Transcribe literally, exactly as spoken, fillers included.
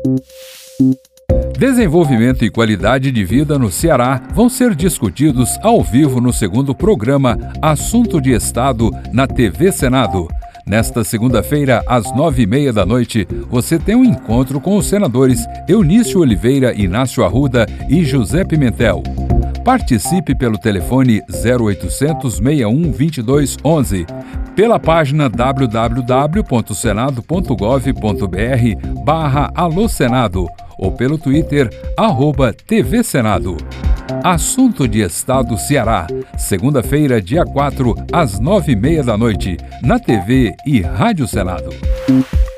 Desenvolvimento e qualidade de vida no Ceará vão ser discutidos ao vivo no segundo programa Assunto de Estado na T V Senado. Nesta segunda-feira, às nove e meia da noite, você tem um encontro com os senadores Eunício Oliveira, Inácio Arruda e José Pimentel. Participe pelo telefone zero oitocentos, seis um, vinte e dois, onze, pela página w w w ponto senado ponto gov ponto b r barra Alô Senado ou pelo Twitter, arroba T V Senado. Assunto de Estado Ceará, segunda-feira, dia quatro, às nove e meia da noite, na T V e Rádio Senado.